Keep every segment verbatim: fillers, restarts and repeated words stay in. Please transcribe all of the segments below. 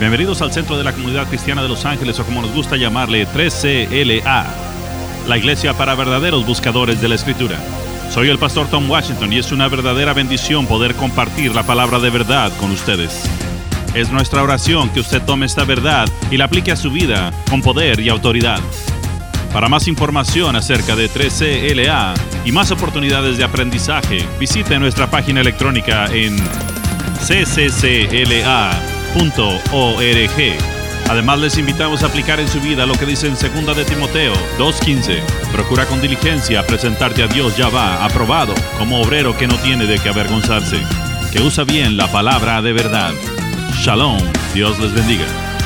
Bienvenidos al Centro de la Comunidad Cristiana de Los Ángeles, o como nos gusta llamarle, tres C L A, la iglesia para verdaderos buscadores de la Escritura. Soy el pastor Tom Washington y es una verdadera bendición poder compartir la palabra de verdad con ustedes. Es nuestra oración que usted tome esta verdad y la aplique a su vida con poder y autoridad. Para más información acerca de tres C L A y más oportunidades de aprendizaje, visite nuestra página electrónica en c c c l a punto org. Además, les invitamos a aplicar en su vida lo que dice en segunda de Timoteo dos quince. Procura con diligencia presentarte a Dios Yahvá aprobado, como obrero que no tiene de qué avergonzarse, que usa bien la palabra de verdad. Shalom, Dios les bendiga.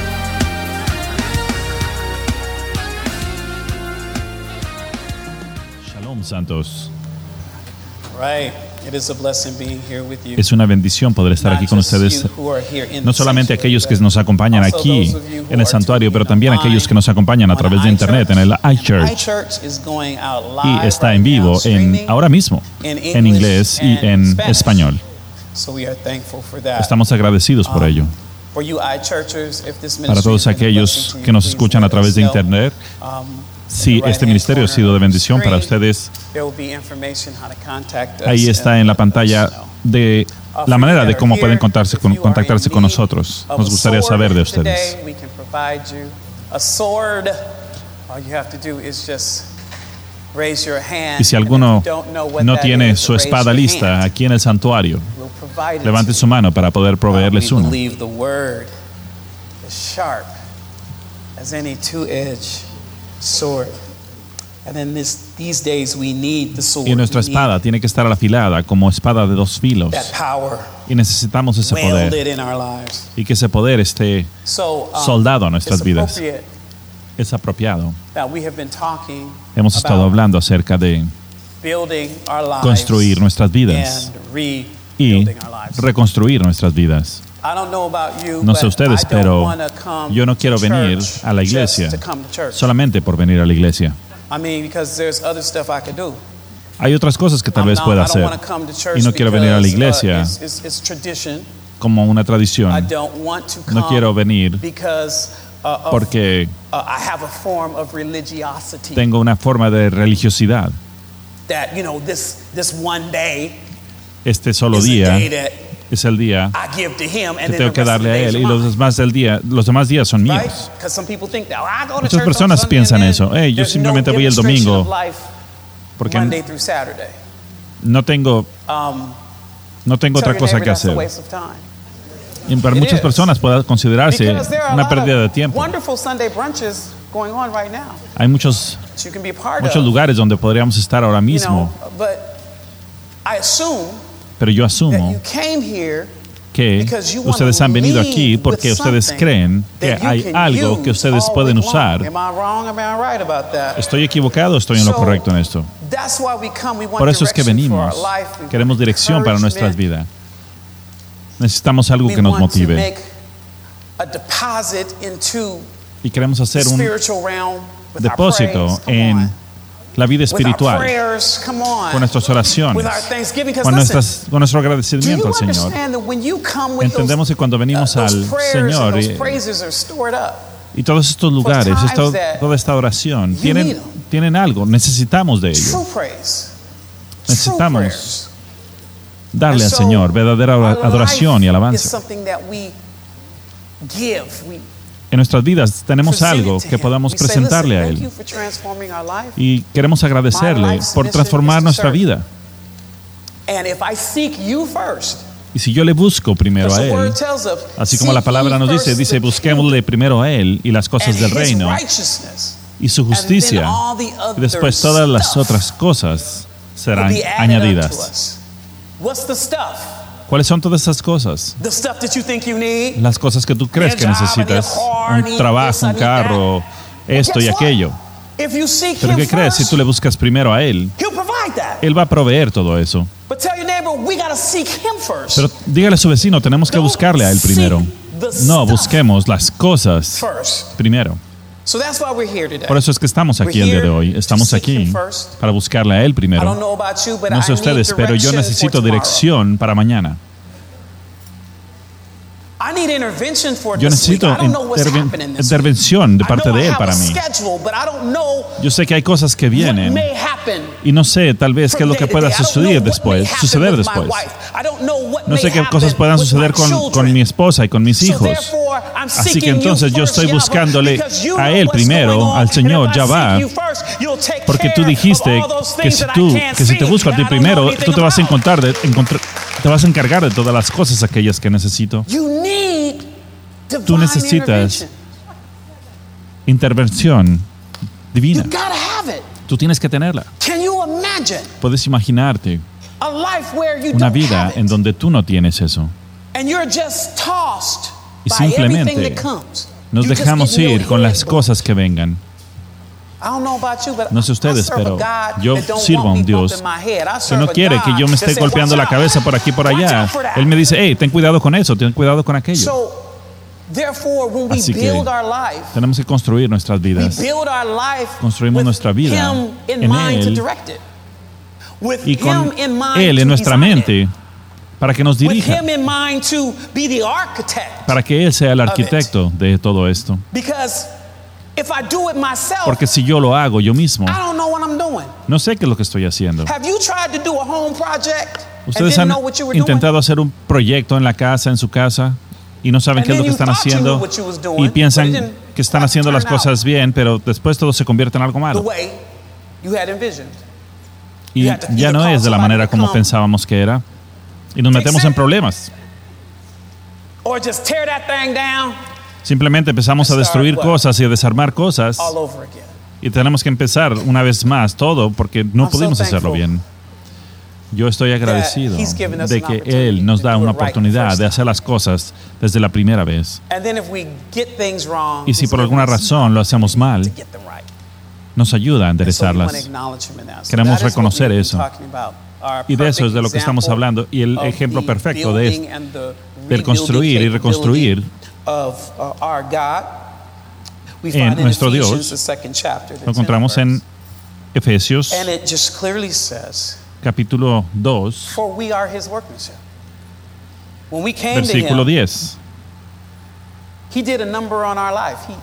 Shalom, santos. Right. It is a blessing being here with you. Es una bendición poder estar aquí con ustedes, no solamente aquellos que nos acompañan aquí en el santuario, pero también aquellos que nos acompañan a través de internet en el iChurch. Y está en vivo en, ahora mismo en inglés y en español. Estamos agradecidos por ello. Para todos aquellos que nos escuchan a través de internet, si este ministerio ha sido de bendición para ustedes, ahí está en la pantalla de la manera de cómo pueden contactarse con, contactarse con nosotros. Nos gustaría saber de ustedes. Y si alguno no tiene su espada lista aquí en el santuario, levante su mano para poder proveerles uno. Y nuestra espada tiene que estar afilada como espada de dos filos. Y necesitamos ese poder. Y que ese poder esté soldado a nuestras vidas. Es apropiado. Hemos estado hablando acerca de construir nuestras vidas y reconstruir nuestras vidas. No sé ustedes, pero yo no quiero venir a la iglesia solamente por venir a la iglesia. Hay otras cosas que tal vez pueda hacer. Y no quiero venir a la iglesia como una tradición. No quiero venir porque tengo una forma de religiosidad. Este solo día es el día que tengo que darle a Él, y los demás del día, los demás días son míos. Muchas personas piensan eso. Hey, yo simplemente voy el domingo porque no tengo no tengo otra cosa que hacer. Y para muchas personas puede considerarse una pérdida de tiempo. Hay muchos muchos lugares donde podríamos estar ahora mismo. Pero yo asumo que ustedes han venido aquí porque ustedes creen que hay algo que ustedes pueden usar. ¿Estoy equivocado o estoy en lo correcto en esto? Por eso es que venimos. Queremos dirección para nuestras vidas. Necesitamos algo que nos motive. Y queremos hacer un depósito en la vida espiritual, con nuestras oraciones, con, nuestras, con nuestro agradecimiento al Señor. Entendemos que cuando venimos al Señor y, y todos estos lugares, esto, toda esta oración, tienen, tienen algo, necesitamos de ello. Necesitamos darle al Señor verdadera adoración y alabanza. En nuestras vidas tenemos algo que podamos presentarle a Él. Y queremos agradecerle por transformar nuestra vida. Y si yo le busco primero a Él, así como la palabra nos dice, dice, busquémosle primero a Él y las cosas del reino y su justicia, y después todas las otras cosas serán añadidas. ¿Cuáles son todas esas cosas? Las cosas que tú crees que necesitas. Un trabajo, un carro, esto y aquello. ¿Pero qué crees? Si tú le buscas primero a Él, Él va a proveer todo eso. Pero dígale a su vecino, tenemos que buscarle a Él primero. No, busquemos las cosas primero. Por eso es que estamos aquí el día de hoy. Estamos aquí para buscarle a Él primero. No sé ustedes, pero yo necesito dirección para mañana. I need intervention for Yo this week. necesito I don't know what's interven- happening this intervención de week. parte I know de I Él have para a mí. schedule, but I don't know Yo sé que hay cosas que what vienen may happen y no sé tal vez qué es lo que from pueda day to day. I don't suceder know what may después, happen suceder with my después. wife. I don't know what No may sé qué happen cosas puedan with suceder my con, children. con mi esposa y con mis So hijos. therefore, I'm Así que seeking you entonces yo first, estoy Yahweh, buscándole because you a know Él what's primero, going on, al Señor, and if I Yahweh, seek you first, you'll take porque tú care dijiste of all those que things si that I tú, can't que si te see, busco a ti that I don't know primero, anything tú te vas a about. encontrar, de, encontrar, te vas a encargar de todas las cosas aquellas que necesito. You need Tú divine necesitas intervention. intervención You divina. gotta have it. Tú tienes que tenerla. Can you imagine Puedes imaginarte a life where you una don't vida have it, en donde tú no tienes eso. and you're just tossed Y by everything simplemente that comes? nos You just dejamos get in your ir con head, las cosas que vengan. I don't know about you, but No sé ustedes, I serve a pero God yo that don't sirvo a want un me Dios bumping my head. I que serve no a quiere God que yo me that esté says, golpeando "Watch la out. cabeza por aquí por Watch allá. out for that." Él me dice, hey, ten cuidado con eso, ten cuidado con aquello. So, therefore, when we Así que build our life, tenemos que construir nuestras we vidas. build our life Construimos with nuestra vida Him in en mind to Él direct it. With y con Him in mind Él to en nuestra design it. mente para que nos With dirija, Him in mind to be the architect. para que Él sea el arquitecto de todo esto. Because if I do it myself, Porque si yo lo hago yo mismo, I don't know what I'm doing. no sé qué es lo que estoy haciendo. Have you tried to do a home project and Ustedes didn't han know what you were intentado hacer un proyecto en la casa, en su casa, y no saben And qué es lo then que you están thought you knew haciendo what you was doing, y but it piensan didn't que están quite haciendo las turn out cosas bien, pero después todo se convierte en algo the malo. way you had envisioned? Y you have to ya either no call es de la somebody manera to como come pensábamos que era. Y nos fix metemos it. en problemas. Or just tear that thing down Simplemente empezamos a And start destruir what? cosas y a desarmar cosas. all over again? Y tenemos que empezar una vez más todo porque no I'm so pudimos hacerlo thankful bien. Yo estoy agradecido he's given us de an que opportunity Él nos to da do una it right the oportunidad first de hacer las cosas desde la primera vez. And then if we get things wrong, Y si he's por given alguna us razón lo hacemos mal, to get them right. nos ayuda a And so we want to enderezarlas. acknowledge him in that. So Queremos that is what reconocer we've been eso. talking about. Our Y de eso es de lo que perfect estamos example hablando. Y el of ejemplo the perfecto de building esto, and the del construir y rebuilding reconstruir capability of uh, our God. We en find in nuestro Ephesians, Dios. the second chapter, the Lo encontramos en tenth Efesios verse. And it just clearly says, capítulo dos, for we are his workmanship. When we came to versículo him, diez. he did a number on our life. He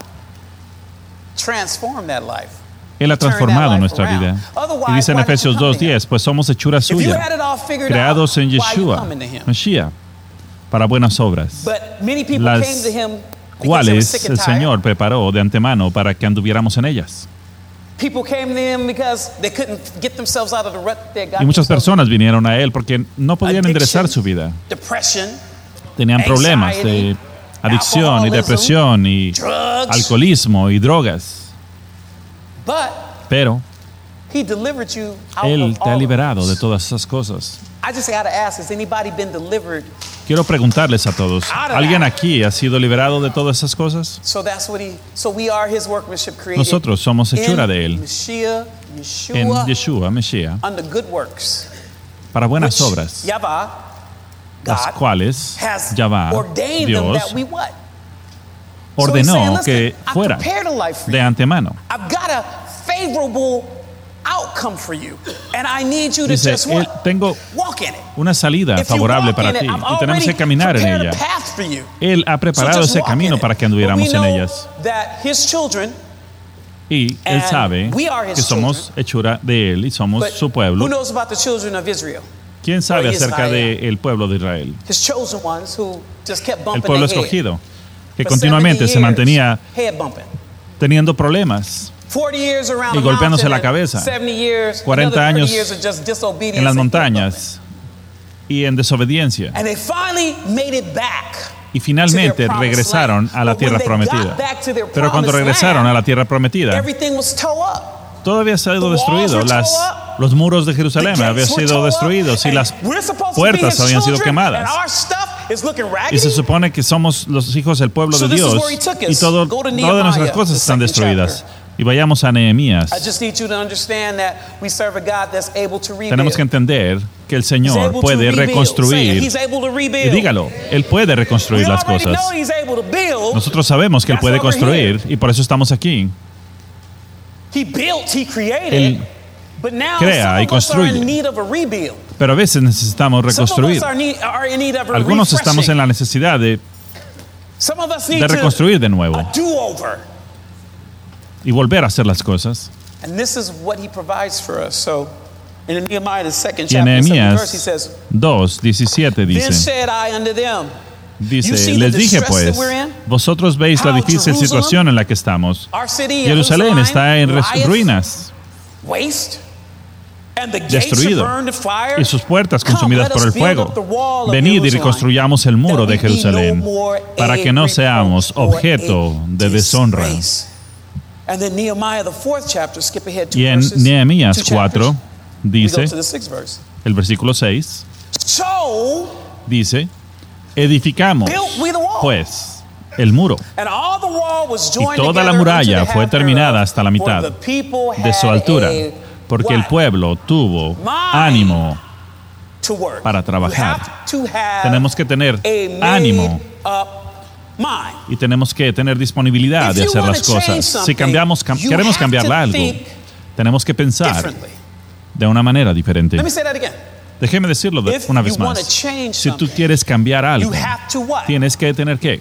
transformed that life. Él ha transformado nuestra vida. Y dice en Efesios dos diez, pues somos hechura If you suya, had it all figured creados out, en why you Yeshua, coming to him? Mashiach, para buenas obras, But many people las came to him because they were cuales sick and el tired. Señor preparó de antemano para que anduviéramos en ellas. People came to him because they couldn't get themselves out of the rut that they got Y muchas themselves personas vinieron a Él porque no podían Addiction, enderezar su vida. Depression, Tenían problemas de adicción y depresión y drugs. alcoholismo y drogas. But Pero he delivered you out Él of te ha all liberado of de this. todas esas cosas. I just got to ask, has anybody been delivered? Quiero preguntarles a todos, Out of ¿alguien that. aquí ha sido liberado de todas esas cosas? So that's what he, so we are his workmanship created Nosotros somos hechura in de Él, Mashiach, Yeshua, en Yeshua, Mashiach, unto good works. para buenas which obras, Yahweh, las God, cuales has Yahvá, ordained them Dios, that we what? So he's saying, ordenó listen, que I've fuera prepared a life for de you. antemano. I've got a favorable outcome for you, and I need you to Dice, just él, what? tengo Walk in it. una salida If you favorable walk para in it, ti I've y tenemos already que caminar en prepared a ella. path for you. Él ha So preparado just ese walk in camino it. para que But we anduviéramos en know ellas. that his children, Y Él And sabe we are his que somos hechura de Él y somos but su pueblo. who knows about the children of Israel? ¿Quién sabe or acerca Israel? del pueblo de Israel? His chosen ones who just kept El bumping pueblo their head escogido, que for continuamente seventy se years, mantenía head bumping. teniendo problemas forty years around y the golpeándose mountain la and cabeza. seventy years, cuarenta another años thirty years of just disobedience en las and head montañas y en desobediencia. bumping. And they finally made it back. Y finalmente to their promised regresaron land. a la But when tierra they prometida. got back to their Pero cuando promised regresaron land, a la tierra prometida, everything was tore up. todo había sido The walls destruido. were Las, tore up. los muros de The Jerusalén gates habían were sido tore up, destruidos y and las we're supposed to be puertas his habían sido children, quemadas. and our stuff is looking raggedy. Y se supone que somos los hijos del pueblo So de this is Dios where he took us. y todo, Go to todas Nehemiah, nuestras cosas the están second destruidas. chapter. Y vayamos a Nehemías. I just need you to understand that we serve a God that's able to rebuild. Tenemos que entender que el He's Señor able to puede rebuild. Say it. reconstruir. He's able to Y rebuild. dígalo, Él puede reconstruir We las already cosas. know he's able to build. Nosotros sabemos que Él That's puede why we're construir y por eso estamos aquí. He built, he created, Él but now crea some y of us are in construye. need of a rebuild. Pero a veces necesitamos Some of reconstruir. us are, need, are in need of a Algunos estamos en refreshing. la necesidad de Some of us need de reconstruir de nuevo a do-over. y volver a hacer las cosas. And this is what he provides for us. So in Nehemiah, the second Y en chapter, the second verse, he Nehemías says, dos, diecisiete Then dice, said I unto them, You dice, see les the dije distress pues, that we're in? vosotros veis la How difícil Jerusalem, situación en la que estamos. our city, Jerusalén está en res- lieth, ruinas waste, and the gates are destruido burned to fire. y sus puertas Come, consumidas let por us el build fuego. up the wall of Venid y Jerusalem, reconstruyamos el muro de that we be no Jerusalén more para a que no reproach seamos or a objeto de deshonra. disgrace. And then Nehemiah, the fourth chapter, skip ahead two Y en verses, Nehemías two cuatro chapters. We go dice, to the sixth verse. el versículo seis, So dice, edificamos built we the wall, pues el muro and all the wall was y joined toda la together muralla unto the fue half terminada thereof, hasta la for mitad the people de su had altura, a porque el what? pueblo tuvo Mind ánimo To work. para trabajar. You have to have Tenemos que tener a ánimo made-up mind. y tenemos que tener disponibilidad If de you hacer wanna las cosas. change Si something, cambiamos, cam- you queremos have cambiarla to algo, think tenemos que pensar differently. de una manera diferente. Let me say that again. Déjeme decirlo de- If una you vez wanna más. change Si tú something, quieres cambiar algo, You have to what? tienes que tener que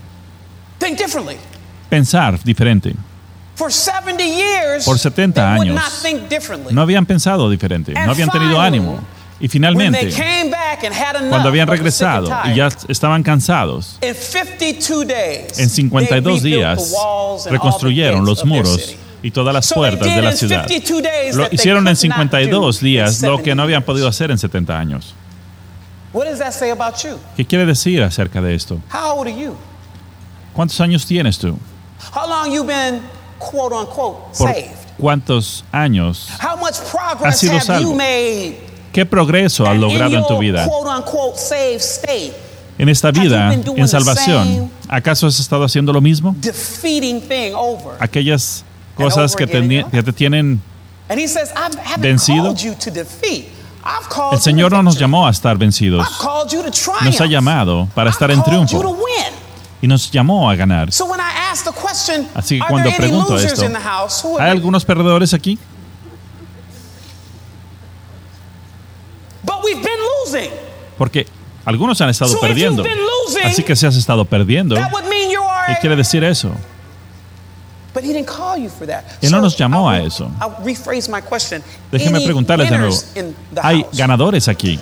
Think differently. pensar diferente. For seventy years, Por setenta they would años, not think differently. No habían pensado diferente, And no habían tenido finally, ánimo. Y When they finalmente, came back and had enough cuando habían of the sick and regresado tired, y ya estaban cansados, in fifty-two days, en cincuenta y dos they rebuilt días the walls and all the reconstruyeron gates los of their muros city. y todas las So they puertas did de la in ciudad. fifty-two days Lo that they hicieron en could not cincuenta y dos do in días lo que seventy no habían years. podido hacer en setenta años. What does that say about you? ¿Qué quiere decir acerca de esto? How old are you? ¿Cuántos años tienes tú? How long you been quote unquote ¿Por saved? cuántos años? How much progress sido have salvo? you made ¿Qué progreso has and logrado in en tu your vida? quote unquote saved state, En esta Have you vida, been doing en the salvación, same? ¿acaso has estado haciendo lo mismo? defeating thing over? Aquellas cosas que te, over again, que te tienen... And he says, I haven't vencido. called you to defeat. I've called El Señor you no to nos victory. llamó a estar vencidos, I've called you to triumph. nos ha llamado para I've estar en called you to triunfo win. y nos llamó a ganar. So when I ask the question, Así que are cuando there any pregunto losers esto, in the house? Who are ¿hay they? algunos perdedores aquí? But we've been losing. Porque algunos han estado So if you've perdiendo. been losing, Así que si has estado perdiendo, that would mean you are ¿qué quiere decir eso? But he didn't call you for that. Él no nos llamó I'll a re- eso. I'll rephrase my question. Déjenme Any preguntarles de nuevo. winners in the ¿Hay house? ganadores aquí?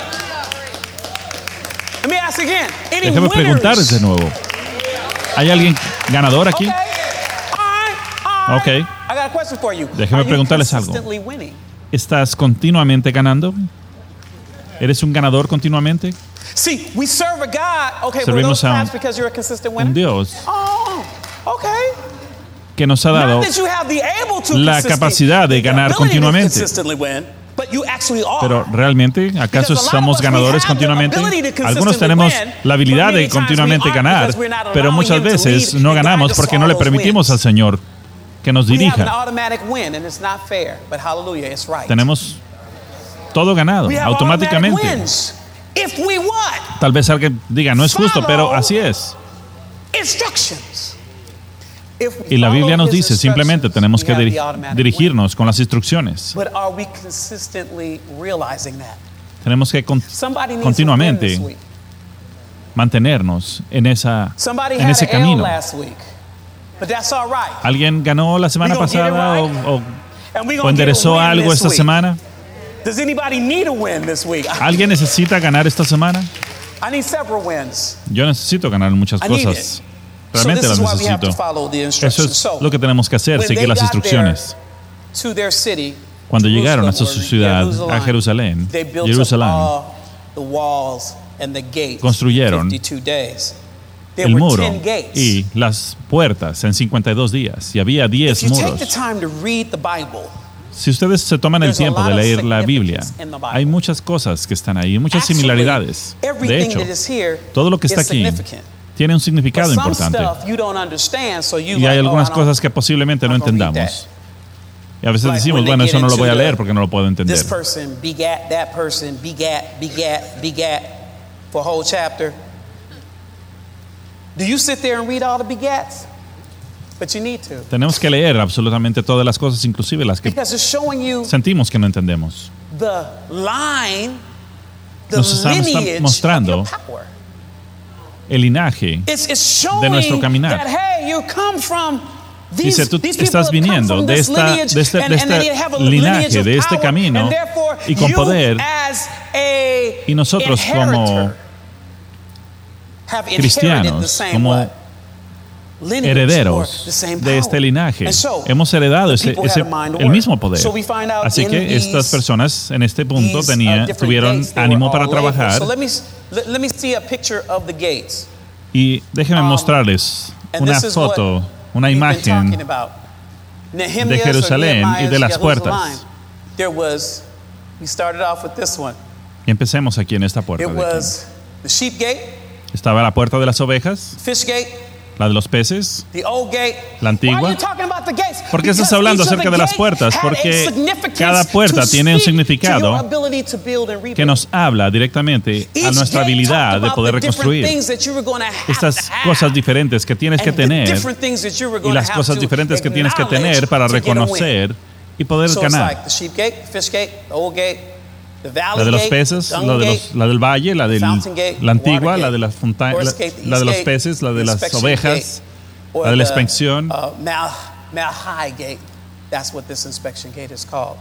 Let me ask again. Any Déjenme winners? preguntarles de nuevo. ¿Hay alguien ganador aquí? Okay. All right. All right. Okay. I got a question for you. Déjeme Are you preguntarles algo. consistently winning? ¿Estás continuamente ganando? ¿Eres un ganador continuamente? See, we serve a God. Okay, were Servimos those a un- claps because you're a consistent winner? Un Dios Oh, okay. que nos ha dado Not that you have the able to la consistently- capacidad de the ganar ability to continuamente. consistently win, but you actually are. Pero realmente, ¿acaso Because a lot of somos us, we ganadores have the continuamente? ability to consistently Algunos tenemos win, la habilidad but many de times continuamente we aren't ganar, because we're not pero allowing muchas him to veces lead no and guide ganamos us porque to no all le those permitimos al wins. Señor que nos We have an dirija. automatic win, and it's not fair, but hallelujah, it's right. Tenemos todo ganado We have automatic automáticamente. wins. If we what? Tal vez alguien diga, no es justo, pero así es. Instructions. If we Y la Biblia follow nos his dice, simplemente instructions, tenemos we que have diri- the automatic dirigirnos con las instrucciones. win. But are we consistently realizing that? Tenemos que con- Somebody needs continuamente a win this week. mantenernos en, esa, Somebody en had ese an L camino. last week, but that's all right. ¿Alguien ganó la semana We gonna get it pasada o, right. o- And we o gonna get a enderezó win algo this esta week. semana? Does anybody need a win this week? ¿Alguien necesita ganar esta semana? I need several wins. Yo necesito ganar muchas I need cosas. it. Realmente so this las is why we have to necesito. follow the Eso instructions. es So, lo que tenemos que hacer, when seguir they las got instrucciones. there to their city, Cuando llegaron a Jerusalem, su or ciudad, a Jerusalén, they built Jerusalén, up all the walls and the gates construyeron in fifty-two days. There el were muro ten gates. y las puertas en cincuenta y dos días y había If diez you take muros. the time to read the Bible, Si ustedes se toman el There's a tiempo de lot of leer la Biblia, significance in the Bible. hay muchas cosas que están ahí, muchas actually, similaridades. De everything hecho, that is here todo lo que está is aquí significant. tiene un But significado some importante. stuff you don't understand, so you Y hay like, algunas oh, I don't- cosas que posiblemente no I'm gonna read entendamos. Y a veces Like decimos, when they bueno, get eso no lo into voy a the- leer porque no lo puedo entender. This person begat that person, begat, begat, begat for a whole chapter. Do you sit there and read all the begats? But you need to. Tenemos que leer absolutamente todas las cosas, inclusive las que Because it's showing you sentimos que no entendemos. the line, the Nos está- nos está lineage mostrando of your power. el linaje It's, it's showing de nuestro caminar. that, hey, you come from these, Dice, tú these people estás have come viniendo from de, this esta, lineage, de este, and- de and they este have a lineage linaje, of de este power, camino, and therefore y con you poder. as a Y nosotros como inheritor have inherited the cristianos, same como what? Lineage or herederos the same de este power. linaje, And so, hemos heredado the ese, people ese, had a mind to el work. mismo poder. So we find out Así in que these- estas personas en este punto these, uh, tenía, different tuvieron gates, they were ánimo all para labeled. trabajar. So let me, let, let me see a picture of the gates. Y déjenme Um, mostrarles And una this is what foto, una we've been imagen talking about. Nehemiah de Jerusalén or y de las Nehemiah's puertas. Jerusalem. There was, we started off with this one. Y empecemos aquí en esta puerta. It de aquí. was the sheep gate, Estaba la puerta de las ovejas, fish gate, la de los peces. the old gate. La antigua. Why are you talking about the gates? ¿Por qué estás Because hablando each of acerca the de las gates puertas? had Porque a significance cada puerta to tiene un speak significado to your ability to build and rebuild. que nos habla directamente a Each nuestra gate habilidad talked de about poder the different reconstruir. things that you were gonna have Estas to have, cosas diferentes que tienes que and the tener different things that you were y gonna las have cosas to diferentes que tienes que acknowledge tener para to get a win. reconocer y poder So it's ganar. like the sheep gate, the fish gate, the old gate, the valley La de los gate, peces, dung la, de gate, los, la del valle, la, del, fountain gate, la antigua, water la gate, de, las fonta- la, horse gate, the la de east los gate, peces, la de the las inspection ovejas, gate, or la de la the, inspección. Uh, Mal, Malhai gate. That's what this inspection gate is called.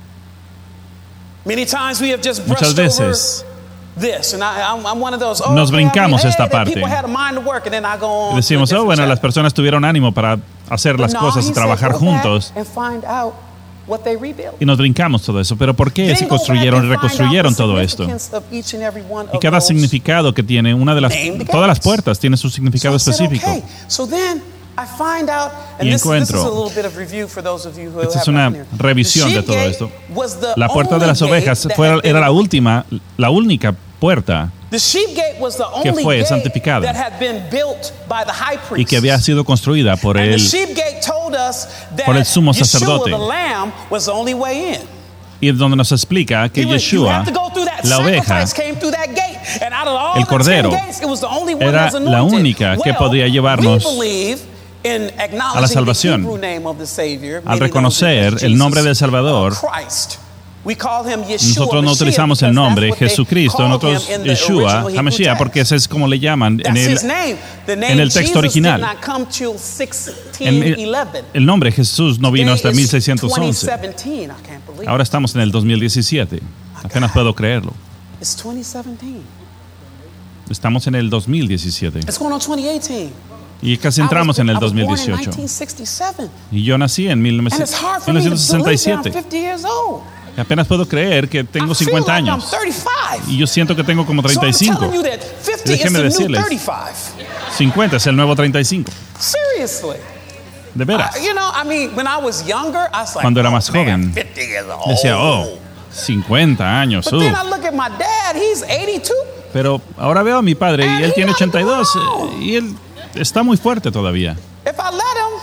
Many times we have just Muchas brushed over veces this, and I, I'm, I'm one of those. Oh, nos okay, I mean, brincamos hey, esta the parte. people had a mind to work, and then I go on Y to a decimos, oh, different bueno, las chapter. personas tuvieron ánimo para hacer But las no, cosas he y said, trabajar go back juntos. and find out what they rebuilt. Y nos brincamos todo eso. Pero ¿por qué Then se go back construyeron y and find out reconstruyeron the todo esto? significance of each and every one Y of cada those. significado que tiene una de las, Named todas las gates. puertas tiene su significado So I said, específico. okay. So then I find out, and Y this, this is encuentro- a little bit of review for those of you who Esta es have una not been here. revisión The de sheep todo gate esto. was the La puerta de only las ovejas gate that fue, had era been- la última, la única puerta The sheep gate was the que only fue gate santificada that had been built by the high priest. y que había sido construida por And the el, sheep gate told us that por el sumo Yeshua, sacerdote. the lamb, was the only way in. y es donde nos explica que He was- you Yeshua, have to go through that la oveja, sacrifice came through that gate. And out of all el the ten cordero, gates, it was the only one era that was la anointed. única que Well, podía llevarnos we believe in acknowledging a la salvación. the Hebrew name of the Savior, Al many reconocer knows it as el nombre del Jesus, Salvador, uh, Christ. We call him Yeshua nosotros no Mashiach utilizamos el because nombre that's what they Jesucristo, call nosotros him in the Yeshua original Hebrew HaMashiach, text. porque ese es como le llaman en That's el, his name. The name en el texto Jesus original. did not come till en sixteen el, eleven. el nombre Jesús no vino hasta Today mil is seiscientos once. twenty seventeen. I can't believe Ahora it. estamos en el dos mil diecisiete. Apenas puedo creerlo. It's twenty seventeen. Estamos en el dos mil diecisiete. It's going on twenty eighteen. Y casi I entramos was- en el I was dos mil born in dieciocho. nineteen sixty-seven. Y yo nací en And it's hard for me to believe that I'm mil novecientos sesenta y siete. fifty years old. Y apenas puedo creer que I tengo feel cincuenta like I'm años. thirty-five. Y yo siento que tengo como So treinta y I'm cinco. telling you that fifty is Déjeme the new decirles. thirty-five. cincuenta es el nuevo treinta y cinco. Seriously. De veras. I- you know, I mean, when I was younger, I was like, Cuando era oh, más man, joven, fifty years old. Decía, oh, cincuenta años. But uh. then I look at my dad, he's eighty-two. Pero ahora veo a mi padre y And él he tiene not ochenta y dos grown. eh, y él está muy fuerte todavía. If I let him,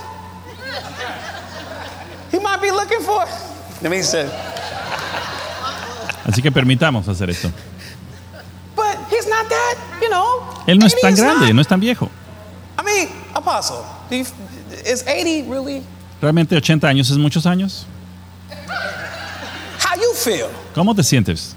he might be looking for. Let me say, Así que permitamos hacer esto. but he's not that, you know. Él no es eighty tan is grande, not- no es tan viejo. I mean, Apostle, do you, is eighty really ¿Realmente ochenta años es muchos años? how you feel? ¿Cómo te sientes?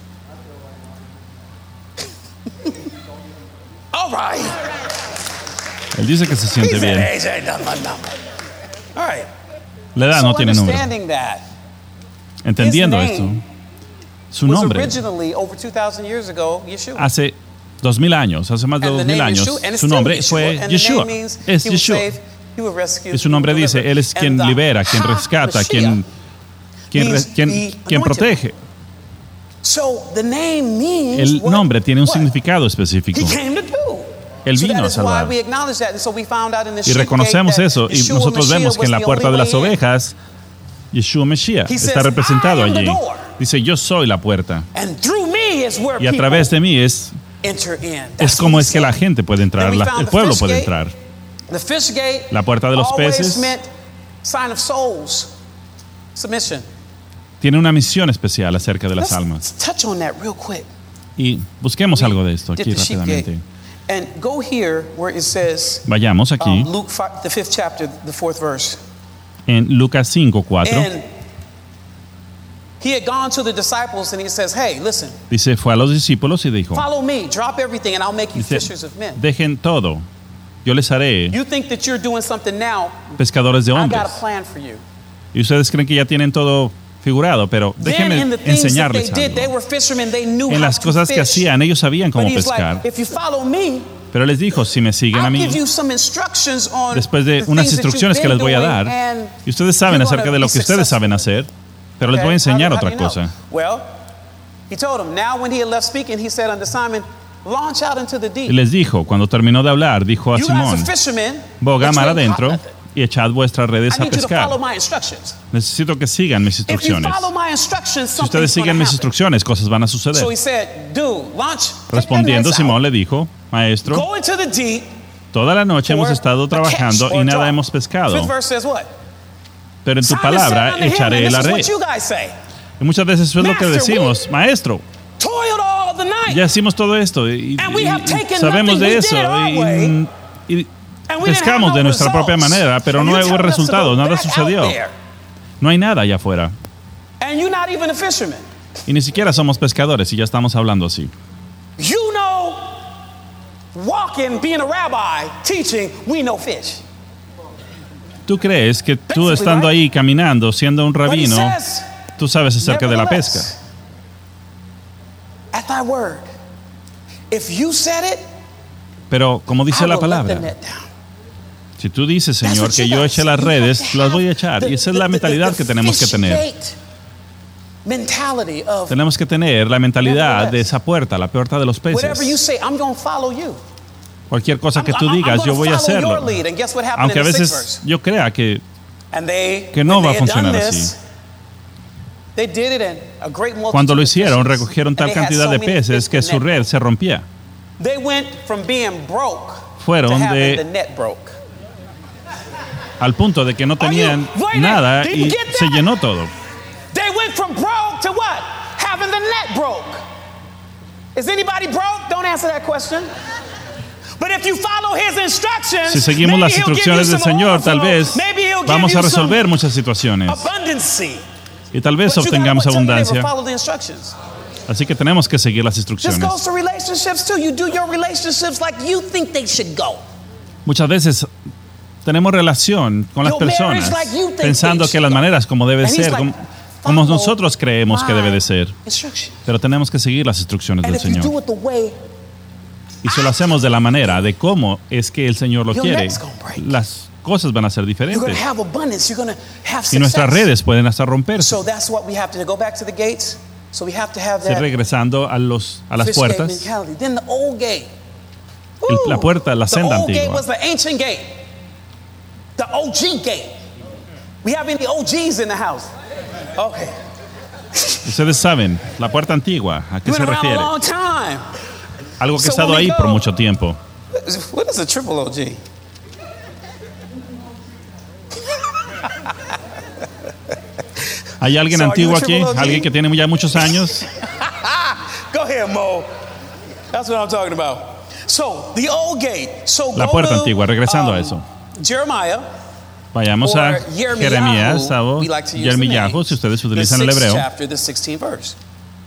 All right. Él dice que se He siente said bien. age ain't nothing but number. All right. La edad so no tiene número. understanding that Entendiendo his esto, name su was nombre originally over two thousand years ago, Yeshua. hace dos mil años, hace más de And the dos mil name años, Yeshua, and it's su still nombre Yeshua, fue and the name Yeshua. means Es he will Yeshua. save, he will rescue, Y su nombre he will dice, deliver. Él es quien And the libera, quien rescata, quien, quien, means quien, the quien anointed. protege. So the name means El what- nombre tiene un what significado específico. He came to do. Él So vino that a is why salvar. we acknowledge that. And so we found out in the Y sheep reconocemos gate that eso y Yeshua nosotros Mashiach vemos que was en la the puerta de only las way in. ovejas, Yeshua Mashiach He está says, representado "I am the allí. door." Dice, yo soy la puerta. And through me is where Y a people través de mí es, enter in. es That's como what es he que la said. gente puede entrar, Then we la- found el the pueblo fish puede gate. entrar. The fish gate La puerta de los always peces meant sign of souls, submission. tiene una misión especial acerca de las Let's almas. touch on that real quick. Y busquemos algo de esto Did aquí the sheep gate. rápidamente. And go here where it says, Vayamos aquí um, Luke five, the fifth chapter, the fourth verse. en Lucas cinco, cuatro. And He had gone to the disciples and he says, hey, listen, Dice, fue a los discípulos y dijo, follow me, drop everything and I'll make you dice, fishers of men. dejen todo, yo les haré You think that you're doing something now, pescadores de I hombres. got a plan for you. Y ustedes creen que ya tienen todo figurado, pero Then déjenme in the things that they enseñarles did, they algo. were fishermen, they knew En how las to cosas que fish. hacían, ellos sabían But cómo he's pescar. like, if you follow me, Pero les dijo, si me siguen a I'll mí, give you some instructions on después de the unas things that instrucciones you've que les been voy a doing, dar, and y ustedes saben you're acerca gonna de lo be que ustedes saben successful. hacer, pero les voy a Okay, enseñar how do- otra how do you cosa. know? Well, he told him, now when he had left speaking, he said unto Simon, launch out into the Y deep. les dijo, cuando terminó de hablar, dijo a You as Simón, a fisherman, boga but mar you ain't adentro caught nothing. y echad vuestras redes I a need you to follow pescar. my instructions. Necesito que sigan mis If you instrucciones. follow my instructions, Si something's ustedes siguen gonna mis happen. instrucciones, cosas van a suceder. So he said, dude, launch. take that Respondiendo, nets Simón out, le dijo, maestro, go into the deep. toda la noche hemos for estado a catch trabajando or y nada drop. hemos pescado, Fifth verse says what? pero en tu Simon palabra said unto him, echaré and la this is red. what you guys say. Y muchas veces eso es lo que Master, decimos, maestro, Toiled all the night. ya hicimos todo esto y, And we y- have y taken sabemos nothing. de We eso did it our y, way. y And we didn't pescamos have no de nuestra propia results. manera, pero And no you hubo telling us to go resultados, nada back out sucedió. there. No hay nada allá afuera. And you're not even a fisherman. Y ni siquiera somos pescadores y ya estamos hablando así. You know, walking, being a rabbi, teaching, we know fish. ¿Tú crees que tú Basically, estando right? ahí caminando, siendo un But he rabino, says, tú sabes acerca de la nevertheless, pesca? at thy word, if you said it, Pero como dice I la will let the palabra, net down. si tú dices, That's Señor, what que you yo guys eche say. las You have redes, to las voy a have echar. the- Y esa es the- la the- mentalidad the que tenemos que fish tener. gate mentality of Tenemos que tener la mentalidad de Nevertheless. esa puerta, la puerta de los whatever you peces. say, I'm going to follow you. Cualquier cosa que I'm- tú I'm- I'm digas, gonna yo voy a follow your hacerlo. lead. And guess what happened Aunque a in the sixth veces verse? yo crea que, And they, que no when va a they had done funcionar this, así. they did it and a great multitude Cuando lo of hicieron, fishes, recogieron and tal they had cantidad so de many peces fish, que the su net red broke. se rompía. They went from being broke Fueron to having de- the net broke. Al punto de que no tenían Are you- wait a nada minute, did you y get se that? llenó todo. They went from broke to what? Having the net broke. Is anybody broke? Don't answer that question. But if you follow his instructions, Si seguimos maybe las he'll give instrucciones you del some Señor, tal overflow. vez Maybe he'll give vamos you a resolver some muchas situaciones abundancy. y tal vez But you gotta obtengamos tell your neighbor, abundancia. follow the instructions. Así que tenemos que seguir las This instrucciones. goes to relationships too. You do your relationships like you think they should go. Muchas veces tenemos relación con las Your marriage personas like you think pensando they que las should go. maneras como debe And he's ser, like, como, como follow nosotros creemos que my debe de ser. instructions. Pero tenemos que seguir las instrucciones And del if you do Señor. it the way, Y si lo hacemos de la manera de cómo es que el Señor lo Your quiere, net's gonna break. las cosas van a ser you're going diferentes. to have abundance. You're going to have Y nuestras success. redes pueden hasta romperse. So that's what we have to do. Go back to the gates. So we have to have Sí, that regresando a, los, a las fish gate puertas. mentality. Then the old gate. El- Woo! la puerta, la the senda old gate antigua. was the ancient gate. The O G gate. We have any O Gs in the house? Okay. Ustedes saben, la puerta antigua, ¿a qué Been se around a refiere? long time. Algo que ha So estado when we ahí go- por mucho tiempo. What is a triple O G? ¿Hay alguien So are you antiguo a aquí? triple O G? ¿Alguien que tiene ya muchos años? Go ahead, Mo. That's what I'm talking about. So the old gate. So La go puerta to, antigua, regresando a um, eso. Jeremiah. Vayamos a Or Yirmiyahu, Jeremías o we like to use the Yermiyahu, name. si ustedes The utilizan el sixth hebreo. chapter, the sixteenth verse.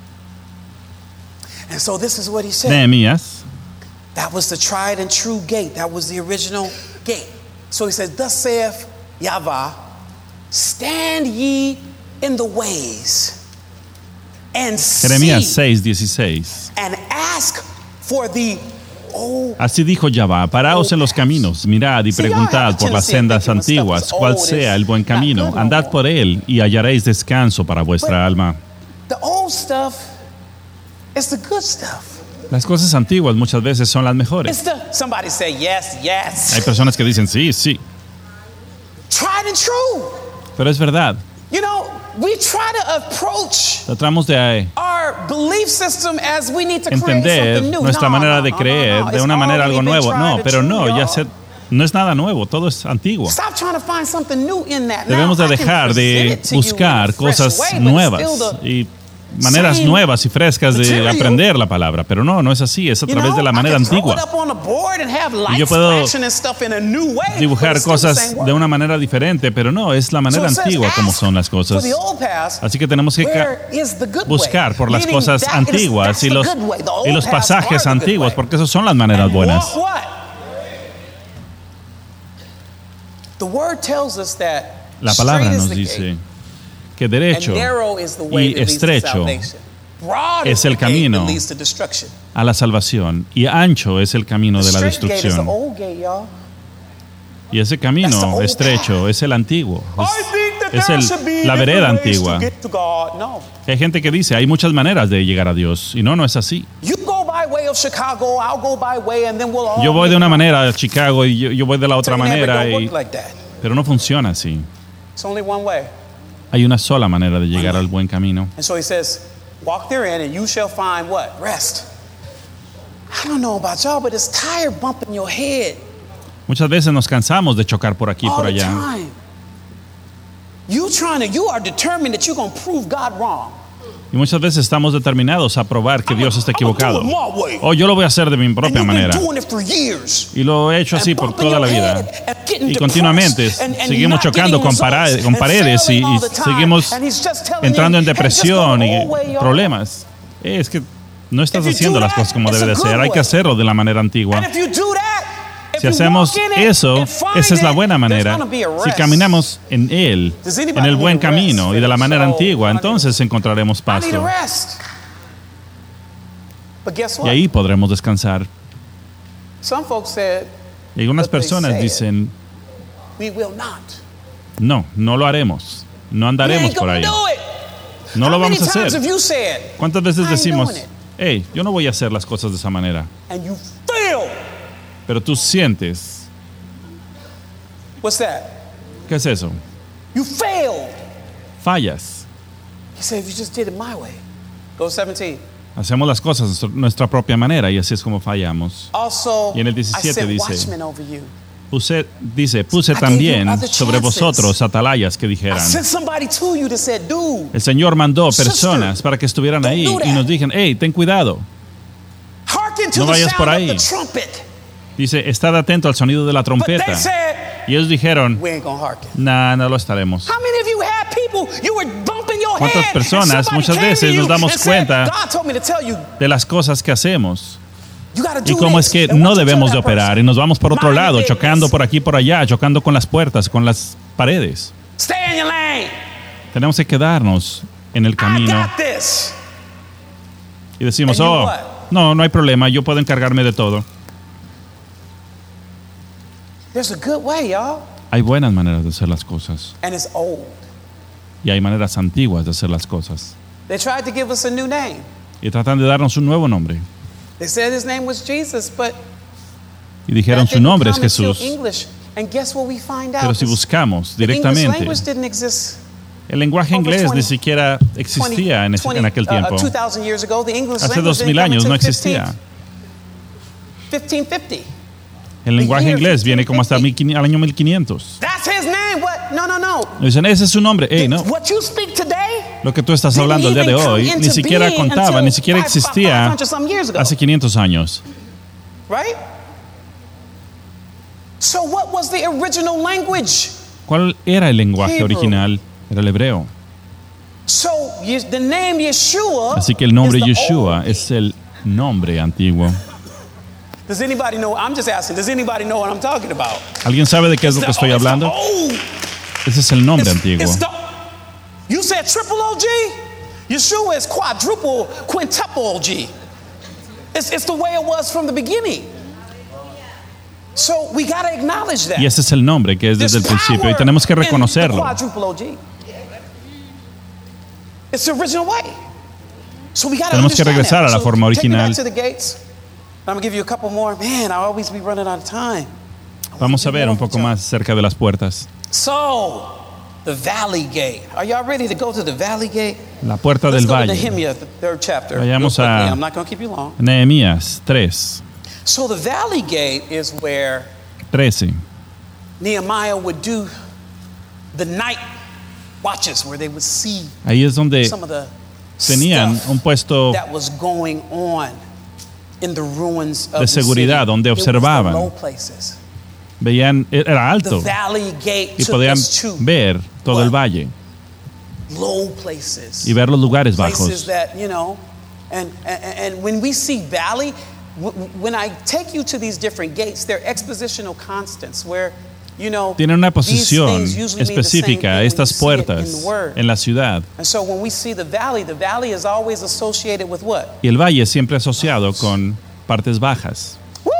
And so this is what he said. Nehemías. That was the tried and true gate. That was the original gate. So he says, thus saith Yahweh, stand ye in the ways and Jeremías see seis, dieciséis. and ask for the old. Así dijo Yahvá, paraos en los caminos, mirad y Sí, ya, preguntad ya, por las sí, sendas thinking when stuff antiguas, is cuál old, sea el buen it's not camino, good no andad more. por él y hallaréis descanso para vuestra alma. The old stuff is the good stuff. Las cosas antiguas muchas veces son las mejores. It's the, somebody say yes, Hay yes. personas que dicen sí, sí, Tried and true. pero es verdad. You know, we try to approach Tratamos de our belief system as we need to create entender something new. nuestra No, manera no, de no, creer no, no. de It's una manera already algo been nuevo. tried No, and pero true, no, ya y'all. se, no es nada nuevo, todo es antiguo. Stop trying to find something new in that. Debemos Now, de I can dejar present de it to you in a buscar fresh cosas way, but it's nuevas still the- y maneras Same nuevas y frescas de material. aprender la palabra, pero no, no es así, es a You través know, de la I manera can throw antigua. it up on a board and have lights Yo puedo flashing and stuff in a new way, but Dibujar it's still the cosas same de word. una manera diferente, pero no, es la So manera it says, antigua como ask son las for cosas. the old past, Así que tenemos que ca- where is the good buscar way? por las Meaning cosas that is- antiguas that's y the los, good way. The old y los paths are pasajes the good antiguos, way. porque esas son las maneras And buenas. walk what? The word tells us that La palabra straight is nos the dice gate, que and derecho narrow is the way y that leads to estrecho salvation. Broad es is the el gate camino that leads to destruction. a la salvación y ancho es el camino The de la straight gate is the destrucción. old gate, y'all. Y ese That's the camino old estrecho es el antiguo, I think that es, es there el, should be la different vereda ways to antigua. get to God. No. Hay gente que dice, hay muchas maneras de llegar a Dios, y no, no es así. You go by way of Chicago, I'll go by way, and then we'll all Yo voy de meet. una manera a Chicago y yo, yo voy de la otra Tell you, never, manera, don't y- work like that. pero no funciona así. It's only one way. Hay una sola manera de llegar al buen camino. And so he says, walk therein and you shall find what? Rest. I don't know about y'all, but it's tired bumping your head Muchas veces nos cansamos de chocar por aquí y all por the allá. time. You trying to, you are determined that you're going to prove God wrong. Y muchas veces estamos determinados a probar que Dios está I'm gonna do equivocado. it my way. O yo lo voy a hacer de mi And propia you've manera. been doing it for years. Y lo he hecho así And por bumping toda la your vida. head and getting Y continuamente depressed and- and seguimos not chocando getting con, results para- con and paredes y, failing all y the time. seguimos And he's just telling entrando you, en hey, just go depresión the y old way, y'all. problemas. Es que no estás If you haciendo do las that, cosas como it's debe a de good ser. Hay way. que hacerlo de la manera antigua. And if you do that, if Si you hacemos walk in it eso, and find esa es la it, buena there's manera. gonna be a Si rest. caminamos en Él, Does anybody en el need buen a rest camino y de la for manera their soul? antigua, entonces encontraremos I need a pasto. rest. But guess Y what? ahí podremos descansar. Some folks said, Y algunas But they personas said- dicen, we will not. no, no lo haremos. No We andaremos ain't por gonna ahí. do it. No How lo many vamos a times hacer. have you said, ¿Cuántas veces I ain't decimos, doing it? hey, yo no voy a hacer las cosas de esa manera? and you fail? Pero tú sientes, What's that? ¿qué es eso? You failed. Fallas. He said, if you just did it my way. Go seventeen. Hacemos las cosas de nuestra propia manera y así es como fallamos. Also, Y en el I diecisiete set dice, watchmen over you. Puse, dice, puse I gave también you other sobre chances. vosotros atalayas que I dijeran. sent somebody to you that said, dude, El Señor mandó Sister, personas para que estuvieran don't ahí do that. y nos dijeran, hey, ten cuidado. hearken to No the vayas sound por of ahí. the trumpet. Dice, estad atento al sonido de la But they trompeta. said, Y ellos dijeron, we ain't gonna hearken. nah, no lo estaremos. How many of you had people, you were bumping your ¿Cuántas head, personas and somebody muchas came to veces you nos damos and said, cuenta God told me to tell you, De las cosas que hacemos you gotta y do cómo this. es que And no what you tell debemos de that person? operar y nos vamos por otro Mind your lado, business. chocando por aquí y por allá, chocando con las puertas, con las paredes. Stay in your lane. Tenemos que quedarnos en el I camino got this. y decimos, And you oh, what? no, no hay problema, yo puedo encargarme de todo. There's a good way, y'all. Hay buenas maneras de hacer las cosas And it's old. y hay maneras antiguas de hacer las cosas. They tried to give us a new name. Y tratan de darnos un nuevo nombre. They said his name was Jesus, but Y dijeron that su didn't nombre es come until Jesús. English. And guess what we find out? Pero si is buscamos the English directamente, language didn't exist. el lenguaje over inglés ni twenty, siquiera existía en, ese- twenty, en aquel uh, tiempo. two thousand years ago, the English Hace language dos mil didn't come años no until existía. fifteen fifty. El lenguaje year inglés viene como hasta fifteen fifty. mil quinientos al año mil quinientos. That's his name. What? No, no, no. Y dicen, ese es su nombre. Ey, no. What you speak today Lo que tú estás didn't hablando el día de even come hoy into ni siquiera being contaba, until ni siquiera five- existía five hundred some years ago. hace quinientos años. Right? So what was the original language? ¿Cuál era el lenguaje Hebrew. original? Era el hebreo. So you, the name Yeshua. Así que el nombre is the Yeshua old. es el nombre antiguo. Does anybody know? I'm just asking. Does anybody know what I'm talking about? ¿Alguien sabe de qué es lo que estoy It's the- hablando? it's the- Ese es el nombre It's- antiguo. it's the- you said triple O G? Yeshua is quadruple, quintuple O G. It's, it's the way it was from the beginning. So we got to acknowledge that. Y ese es el nombre que es desde el There's principio y power tenemos que in the reconocerlo. quadruple O G. It's the original way. So we got to Tenemos que regresar a la forma original. Take me back to the gates. I'm going to give you a couple more. Man, I always be running out of time. Vamos a ver un poco más cerca de las puertas. So, the Valley Gate. Are y'all ready to go to the Valley Gate? La puerta Let's del go to valle. Nehemiah, the third chapter. Vayamos real quickly. a- I'm not going to keep you long. Nehemías tres, So the Valley Gate is where trece. Nehemiah would do the night watches, where they would see Ahí es donde some of the tenían stuff un puesto that was going on in the ruins of de the seguridad city. donde It was the observaban. low places. Veían, era alto The valley gate y took podían us to ver todo el what? valle Low places. y ver los lugares Places bajos. that, you know, and, and, and when we see valley, w- when I take you to these different gates, they're expositional constants where, you know, Tienen una these posición things usually mean the same thing específica, when you estas see it puertas in the word. en la ciudad. And so when we see the valley, the valley is always associated with what? Y el valle siempre asociado con partes bajas. Woo!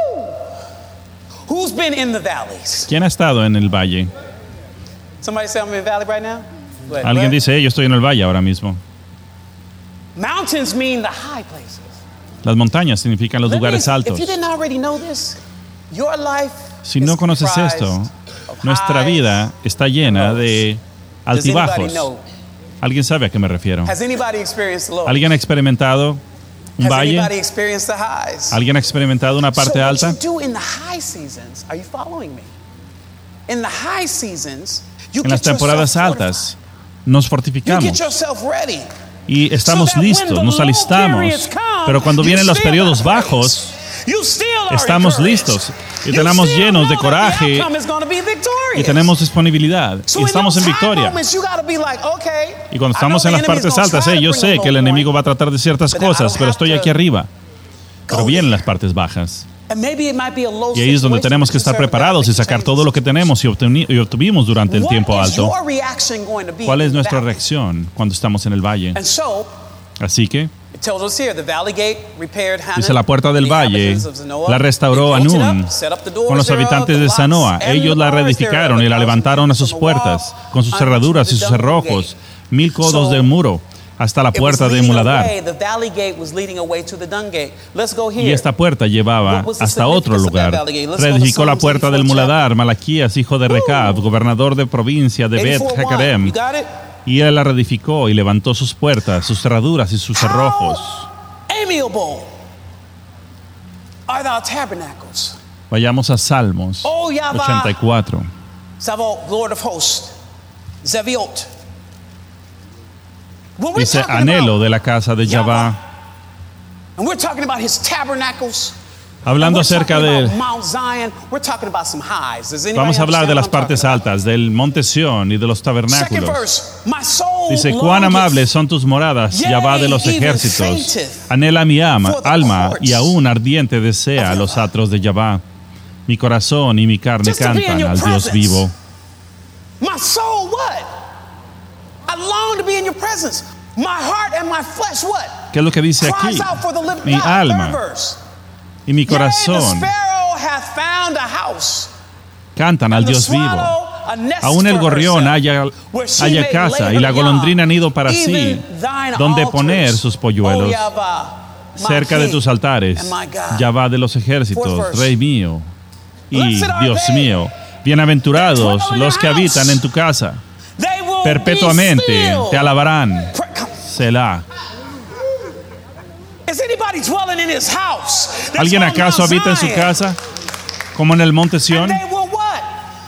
Who's been in the valleys? ¿Quién ha estado en el valle? Somebody say I'm in the valley right now? Go ahead. Alguien Go ahead. dice, hey, yo estoy en el valle ahora mismo. Mountains mean the high places. Las montañas significan los Let me- lugares altos. If you didn't already know this, your life Si is no conoces esto, comprised of nuestra highs vida está llena de Does anybody altibajos. know? ¿Alguien sabe a qué me refiero? Has anybody experienced the low? ¿Alguien ha experimentado un Has valle? anybody experienced the highs? ¿Alguien ha experimentado una parte so alta? what you do in the high seasons, are you following me? In the high seasons, you En las get temporadas yourself altas nos fortified. You fortificamos get yourself ready. y estamos So that when listos, the nos low alistamos. periods come, Pero cuando you vienen los still periodos have praise. bajos, You still are estamos encouraged. listos y You tenemos still llenos de know that the coraje outcome is gonna be victorious. y tenemos disponibilidad So y in estamos those en high victoria. moments, you gotta be like, okay, Y cuando I know estamos en the las enemy's partes gonna altas, try eh, to yo bring sé a que el low enemigo point, va a tratar de ciertas but then I cosas, don't pero have estoy to aquí arriba. Pero go vienen there. las partes bajas. And maybe it might be a low Y ahí es donde situation, tenemos que but you estar serve a God preparados that y sacar can todo lo que change tenemos y, obteni- y obtuvimos durante el What tiempo is alto. your reaction going to be ¿Cuál in es the nuestra valley? reacción cuando estamos en el valle? And so, Así que, it tells us here, the valley gate repaired Hanun, dice la puerta del the valle, inhabitants of Zanoah. la restauró They built it Hanún up, set up the doors con los thereof, habitantes the de locks, Zanoa. and Ellos the la bars reedificaron thereof, y la a levantaron a thousand sus from the wall puertas, con sus unto cerraduras the y sus double cerrojos, gate. mil codos So, de muro, hasta la It was puerta de leading Muladar. away, the valley gate was leading away to the dung gate. Let's go here. Y esta puerta llevaba What was the hasta otro significance of that lugar. valley gate? Let's go to Reedificó la Psalms puerta del eighty-four Muladar, Malaquías, hijo de Recab, gobernador de provincia de Bet eighty-four one. Jacarem. You got it? Y él la reedificó y levantó sus puertas, sus cerraduras y sus cerrojos. How amiable are thou tabernacles? Vayamos a Salmos Oh, Yahweh. ochenta y cuatro. Sabaoth, Lord of hosts, Zeviot. When we're Dice, talking anhelo about de la casa de Yahvah. And we're talking about his tabernacles. Hablando and we're acerca talking de... about Mount Zion. We're talking about some highs. Does anybody Vamos a hablar de understand las what I'm partes talking about? altas, del monte Sión y de los Second tabernáculos. verse. My soul Dice, cuán longeth amables son tus moradas, Yea, Yahvah de los even ejércitos. fainteth Anhela mi ama, for the alma, courts y aún ardiente desea of los Yahvah. atros de Yahvah. Mi corazón y mi carne Just to be in cantan your al Dios presence. vivo. My soul what? I long to be in your presence. My heart and my flesh what? ¿Qué es lo que dice aquí? Cries out for the living Mi God. alma Third verse. y mi Yea, the corazón sparrow hath found a house. cantan al And the Dios vivo. swallow a nest Aún el for gorrión herself, haya, where she haya may casa lay y la her golondrina young. nido para sí, Even thine donde altars, poner sus polluelos. O Yahweh, my Cerca de King tus altares, and my God. Yahvah de los ejércitos, Fourth verse. Rey mío y Blessed are Dios they mío. Bienaventurados that dwell in los your que habitan house. en tu casa. They will Perpetuamente be still. te alabarán. Pray- come. Selah. Is anybody dwelling in his house? That's ¿Alguien on acaso Mount habita en su Zion. casa? Como en el monte And Sión. they will what?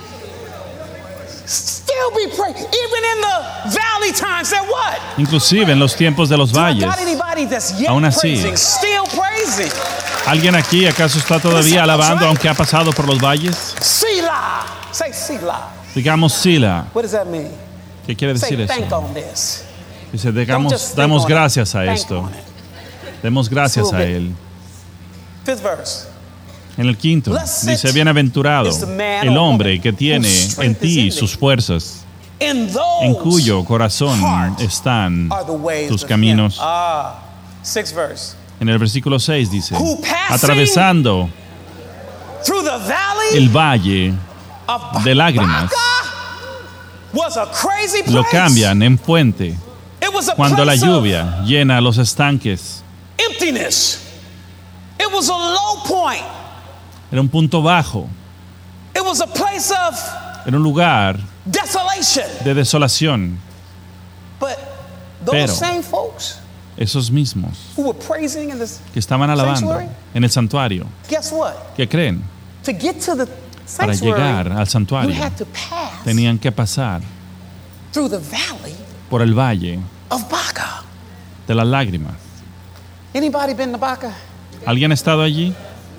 Still be praying. Even in the valley times, they're what? Inclusive en los tiempos de los Do I valles. got anybody that's yet Aún así. praising, still praising? ¿Alguien aquí acaso está todavía alabando aunque ha pasado por los valles? Selah. Say Selah. Digamos Sila. What does that mean? ¿Qué quiere Say decir thank eso? on this. Dice, Don't digamos, just think damos on it. gracias a Thank esto. on it. Demos gracias a Él. Fifth verse. En el quinto, Blessed dice, bienaventurado is the man el or hombre woman que tiene whose en strength is ti in sus thee. fuerzas, In those en cuyo corazón heart están are the ways tus of caminos. him. Ah, sixth verse. En el versículo seis dice, Who passing atravesando Through the valley el valle of de lágrimas, Baca was a crazy place. lo cambian en fuente It was a cuando la place lluvia llena los estanques. of emptiness. It was a low point. Era un punto bajo, It was a place of era un lugar desolation. de desolación. But those Pero- same folks Esos mismos who were praising in this, que estaban alabando Sanctuary? en el santuario, guess what? ¿qué creen? To get to the Para sanctuary, llegar al you santuario had to pass tenían que pasar through the valley por el valle of Baca. de las lágrimas. Anybody been to Baca? ¿Alguien ha estado allí?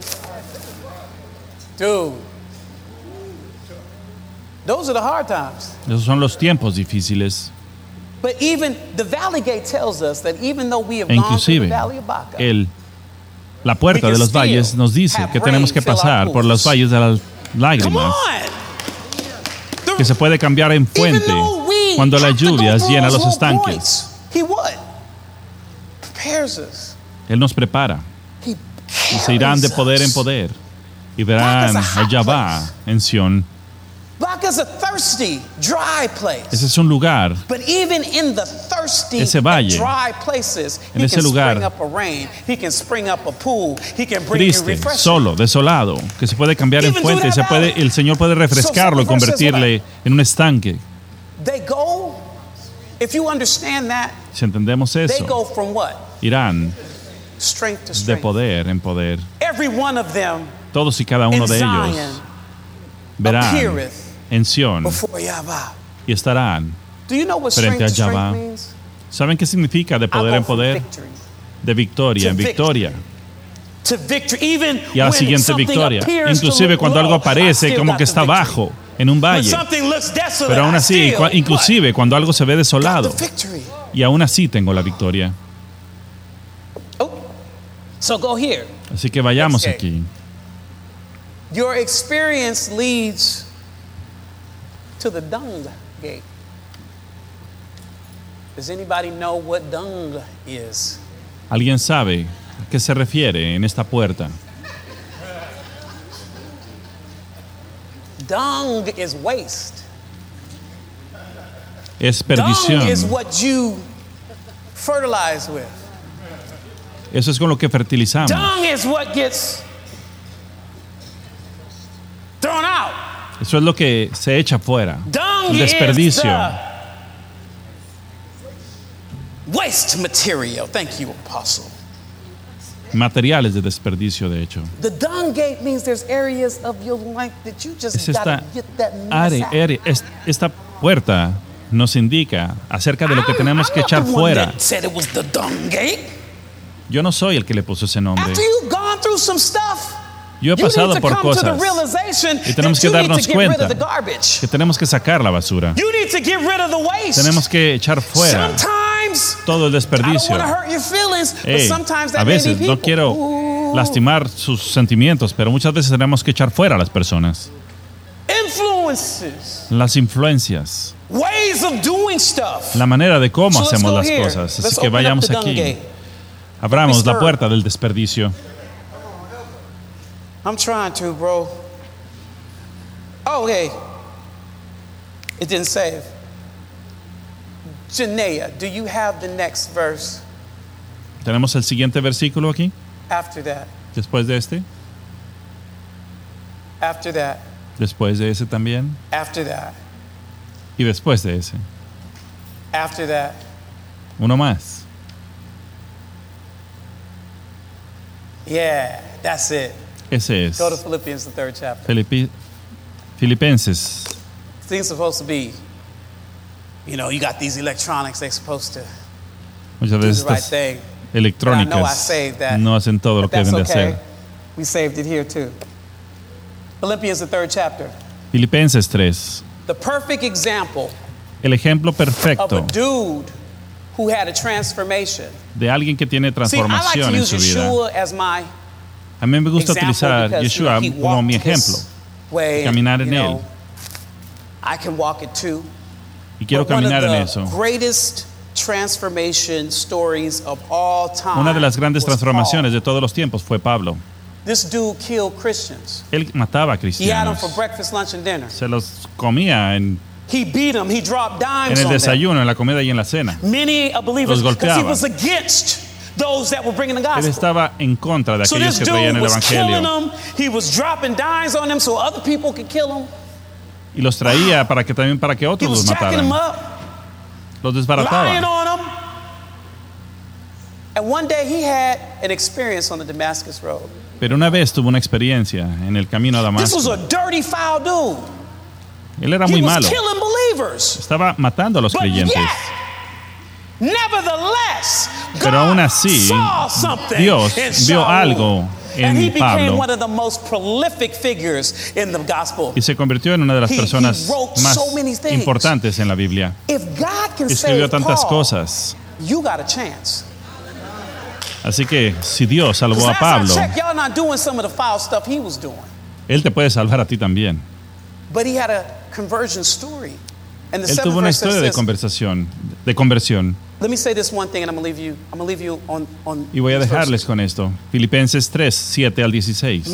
Dude. Those are the hard times. Esos son los tiempos difíciles. But even the Valley Gate tells us that even though we have E gone through the inclusive, Valley of Baca, el, la puerta de los valles nos dice que tenemos que pasar por los valles de las come lágrimas, on! que se puede cambiar en Even fuente though we cuando las have to go lluvias through llenan those los low estanques. points, He what? Prepares us. Él nos prepara He y se irán de carries poder en us. poder y verán a Yahvá en Sión. Baca's a thirsty, dry place. Ese es un lugar, But even in the thirsty ese and valle, dry places, en he ese can lugar spring up a rain, he can spring up a pool, he can bring you triste, refreshing. solo, desolado, que se puede cambiar en Even fuente y through se that puede, valley. el Señor puede refrescarlo y So, so the verse says convertirle en un estanque. They go, if you understand that, Si entendemos they eso, go from what? irán Strength to de strength. poder en poder. Every one of them Todos y cada in uno de Zion ellos verán appeareth en Sión before Yahweh. y estarán. Do you know what Frente strength to a strength Yahweh. means? ¿Saben qué significa de I poder go en from poder? victory De victoria en to victoria to victory, even y a la when siguiente something victoria. appears to Inclusive look cuando algo low, I aparece still como got que the está victory. bajo en un When valle. something looks desolate, Pero aún I así, still, cua- inclusive cuando algo se ve what? desolado, Got the victory. y aún así tengo la victoria. Oh, so go here. Así que vayamos Okay. aquí. Your experience leads to the dung gate. Does anybody know what dung is? ¿Alguien sabe a qué se refiere en esta puerta? Dung is waste. Es Dung perdición. is what you fertilize with. Eso es con lo que fertilizamos. Dung is what gets thrown out. Eso es lo que se echa fuera. Dung El is desperdicio. the waste material. Thank you, Apostle. Materiales de desperdicio, de hecho. The dung gate means there's areas of your life that you just Es gotta esta, get that mess are- out. are- es- esta puerta nos indica acerca de lo que I'm- tenemos I'm que not echar the one fuera. that said it was the dung gate. Yo no soy el que le puso ese nombre. After you've gone through some stuff, Yo he you need pasado to por come to the cosas realization y tenemos that que you need darnos to get rid cuenta of the garbage. que tenemos que sacar la basura. You need to get rid of the waste. Tenemos que echar fuera Sometimes todo el I don't desperdicio. want to hurt your feelings, but Hey, sometimes that a may veces be no people. quiero Ooh. lastimar sus sentimientos, pero muchas veces tenemos que echar fuera a las personas. Influences, Las influencias, ways of doing stuff. la manera de cómo So let's hacemos go las here. cosas. Let's Así que open up vayamos the dung aquí. gate. Abramos la Mister puerta del desperdicio. I'm trying to, bro. Oh, hey. It didn't save. Janaea, do you have the next verse Tenemos el siguiente versículo aquí, after that? después de este, After that. después de ese también, After that. y después de ese. After that. Uno más. Yeah, that's it. Ese es Go to Philippians, the third chapter. Filipi- Filipenses. Things supposed to be, you know, you got these electronics, they're supposed to Muchas do veces the right estas thing. But I know I electrónicas saved that. no hacen todo lo But que that's deben de okay. hacer. We saved it here too. Philippians, the third chapter. Filipenses tres. The perfect example El ejemplo of a perfecto dude who had a transformation. de alguien que tiene See, I like transformación to en use su vida. Yeshua as my A mí me gusta example utilizar because, you know, Yeshua he como walked mi this ejemplo way, caminar en you know, él. I can walk it too. y quiero But one caminar of en the eso. greatest transformation stories of all time Una de las grandes was transformaciones Paul. de todos los tiempos fue Pablo. This dude killed Christians. Él mataba a He had them cristianos. for breakfast, lunch, and dinner. Se los comía en, He beat them. He dropped en dimes el on them. desayuno, en la comida y en la cena. Many are believers Los because he golpeaba. was against those that were bringing the Él gospel. estaba en contra de So aquellos this que traían dude el was killing evangelio them. He was dropping dimes on them so other people could kill them. y los traía para que también para que He otros was los jacking them mataran. up, Los lying desbarataba. on them. And one day he had an experience on the Damascus Road. Pero una vez tuvo una experiencia en el camino a This was Damasco. a dirty, foul dude. Él era He muy was malo. killing believers. Estaba matando a los But creyentes. yet, nevertheless, Pero aún así, Dios vio algo en Pablo y se convirtió en una de las personas más importantes en la Biblia. Escribió tantas cosas. Así que si Dios salvó a Pablo, Él te puede salvar a ti también. Él tuvo una historia de conversación, de conversión. Y voy a dejarles con esto. Filipenses tres, siete al dieciséis.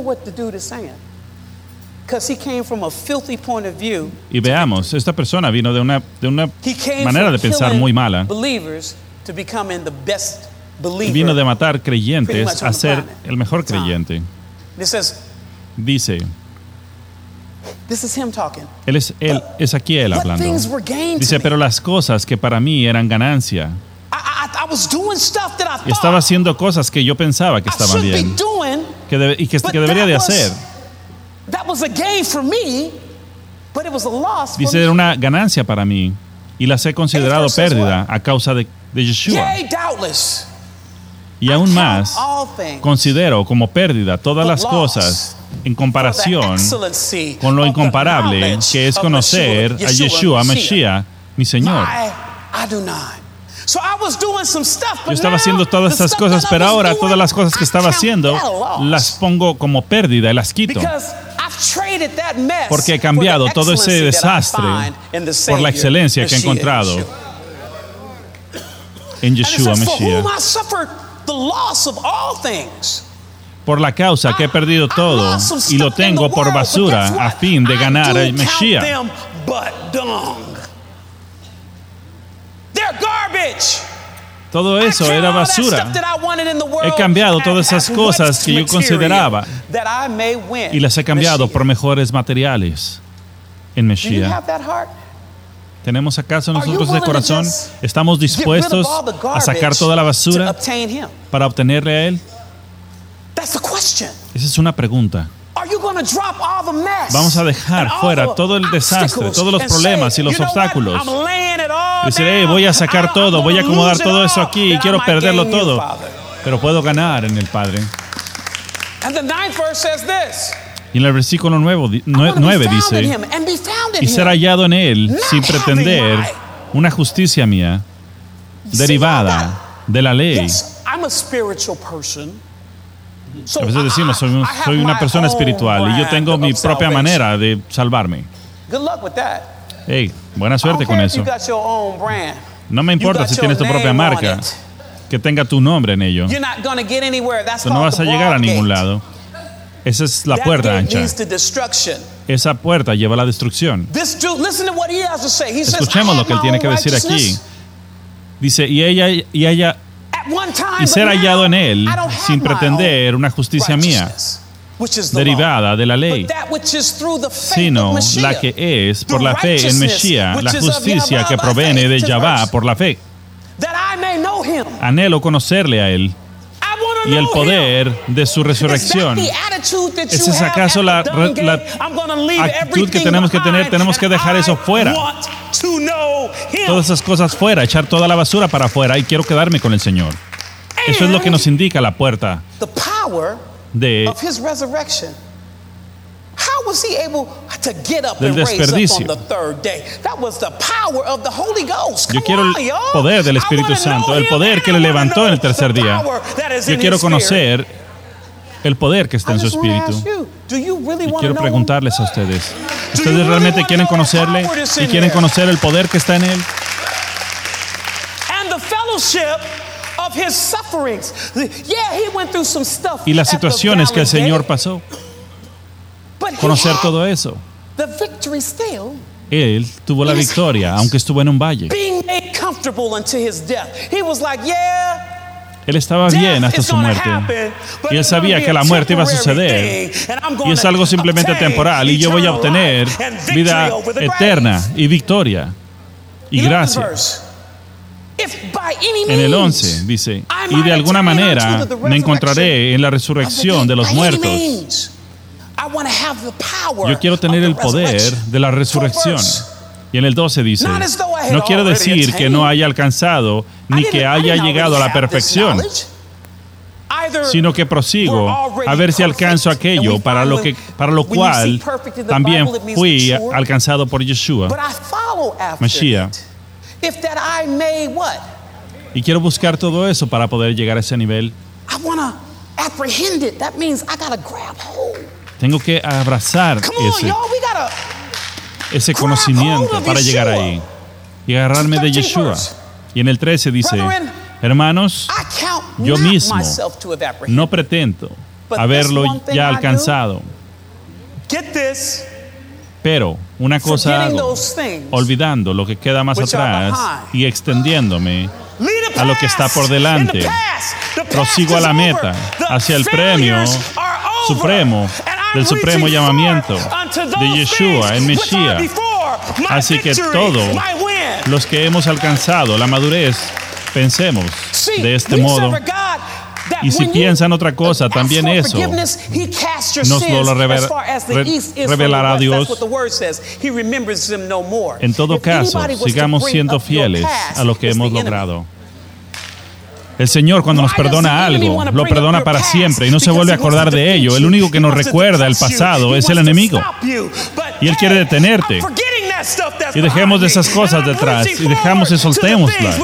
Y veamos, esta persona vino de una, de una manera de pensar muy mala. Y vino de matar creyentes a ser el mejor creyente. Dice, él es, él, es aquí él hablando. Dice, pero las cosas que para mí eran ganancia, estaba haciendo cosas que yo pensaba que estaban bien que debe, y que, que debería de hacer. Dice, era una ganancia para mí y las he considerado pérdida a causa de, de Yeshua. Y aún más, considero como pérdida todas las cosas en comparación con lo incomparable que es conocer a Yeshua Mashiach, mi Señor. Yo estaba haciendo todas esas cosas, pero ahora todas las cosas que estaba haciendo las pongo como pérdida y las quito. Porque he cambiado todo ese desastre por la excelencia que he encontrado en Yeshua Mashiach. Por la causa que he perdido todo y lo tengo por basura a fin de ganar a Mashiach. Todo eso era basura. He cambiado todas esas cosas que yo consideraba y las he cambiado por mejores materiales en Mashiach. ¿Tenemos acaso nosotros ese corazón? ¿Estamos dispuestos a sacar toda la basura para obtenerle a Él? Esa es una pregunta. Vamos a dejar fuera todo el desastre, todos los problemas y los obstáculos. Decir, hey, voy a sacar todo, voy a acomodar todo eso aquí y quiero perderlo todo. Pero puedo ganar en el Padre. Y en el versículo nueve dice, y ser hallado en Él sin pretender una justicia mía derivada de la ley. A veces decimos, soy, un, soy una persona espiritual y yo tengo mi propia manera de salvarme. Hey, buena suerte con eso. No me importa si tienes tu propia marca, que tenga tu nombre en ello. Tú no vas a llegar a ningún lado. Esa es la puerta ancha. Esa puerta lleva a la destrucción. Escuchemos lo que él tiene que decir aquí. Dice, y ella, y ella y ser hallado en Él sin pretender una justicia mía derivada de la ley, sino la que es por la fe en Mashiach, la justicia que proviene de Yahvah por la fe. Anhelo conocerle a Él y el poder de su resurrección. ¿Esa es acaso la, la actitud que tenemos que tener? Tenemos que dejar eso fuera. Todas esas cosas fuera, echar toda la basura para afuera y quiero quedarme con el Señor. Eso es lo que nos indica la puerta de, del desperdicio. Yo quiero el poder del Espíritu Santo, el poder que le levantó en el tercer día. Yo quiero conocer el poder que está en su Espíritu. Y quiero preguntarles a ustedes, ¿ustedes realmente quieren conocerle y quieren conocer el poder que está en Él? Y las situaciones que el Señor pasó. Conocer todo eso. Él tuvo la victoria, aunque estuvo en un valle. Él estaba bien hasta su muerte. Y él sabía que la muerte iba a suceder. Y es algo simplemente temporal. Y yo voy a obtener vida eterna y victoria y gracia. En el once dice, y de alguna manera me encontraré en la resurrección de los muertos. Yo quiero tener el poder de la resurrección. Y en el doce dice, no quiero decir que no haya alcanzado ni que haya llegado a la perfección, sino que prosigo a ver si alcanzo aquello para lo, que, para lo cual también fui alcanzado por Yeshua, Mashiach. Y quiero buscar todo eso para poder llegar a ese nivel. Tengo que abrazar ese, ese conocimiento para llegar ahí y agarrarme de Yeshua. Y en el trece dice, hermanos, yo mismo no pretendo haberlo ya alcanzado, pero una cosa hago, olvidando lo que queda más atrás y extendiéndome a lo que está por delante. Prosigo a la meta, hacia el premio supremo del supremo llamamiento de Yeshua, el Mesías. Así que todos los que hemos alcanzado la madurez, pensemos de este modo. Y si piensan otra cosa, también eso nos lo revelar, re, revelará Dios. En todo caso, sigamos siendo fieles a lo que hemos logrado. El Señor, cuando nos perdona algo, lo perdona para siempre y no se vuelve a acordar de ello. El único que nos recuerda el pasado es el enemigo. Y Él quiere detenerte. Y dejemos de esas cosas detrás y dejamos y soltémoslas.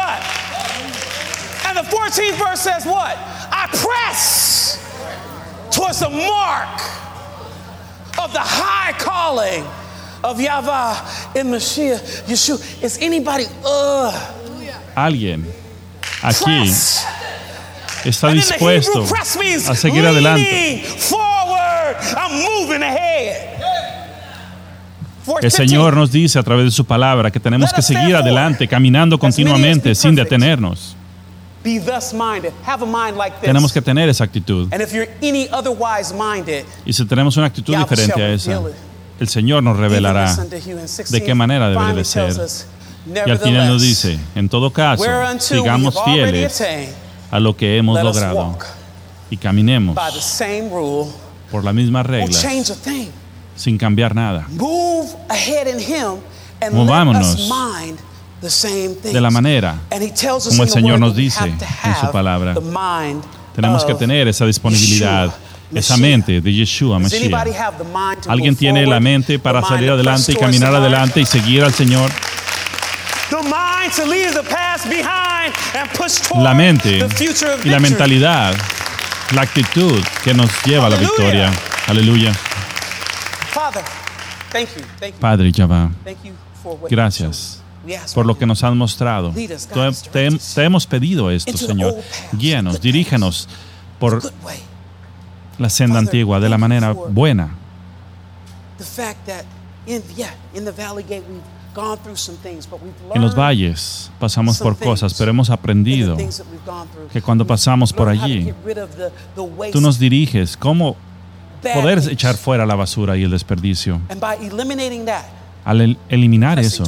The fourteenth verse says what? I press towards the mark of the high calling of Yahweh in Mashiach Yeshua. Is anybody uh Alguien aquí está dispuesto a seguir adelante? El Señor nos dice a través de su palabra que tenemos que seguir adelante, caminando continuamente sin detenernos. Be thus minded. Have a mind like this. Tenemos que tener esa actitud. And if you're any otherwise minded, y si tenemos una actitud diferente a esa, el Señor nos revelará de qué manera debe de ser. Y al final nos dice, en todo caso, sigamos fieles a lo que hemos logrado y caminemos por la misma regla, sin cambiar nada. Movámonos de la manera como el Señor nos dice en su palabra. Tenemos que tener esa disponibilidad, esa mente de Yeshua Mashiach. ¿Alguien tiene la mente para salir adelante y caminar adelante y seguir al Señor? La mente y la mentalidad, la actitud que nos lleva a la victoria. Aleluya. Padre Yahweh, gracias por lo que nos han mostrado. Te, te hemos pedido esto, Señor. Guíanos, dirígenos por la senda antigua de la manera buena. En los valles pasamos por cosas, pero hemos aprendido que cuando pasamos por allí, tú nos diriges cómo poder echar fuera la basura y el desperdicio. Al el- eliminar eso,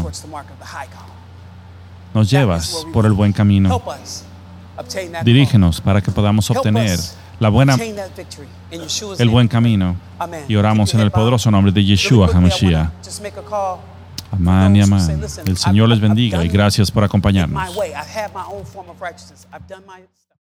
nos llevas por el buen camino. Dirígenos para que podamos obtener la buena, el buen camino. Y oramos en el poderoso nombre de Yeshua HaMashiach. Amén y amén. El Señor les bendiga y gracias por acompañarnos.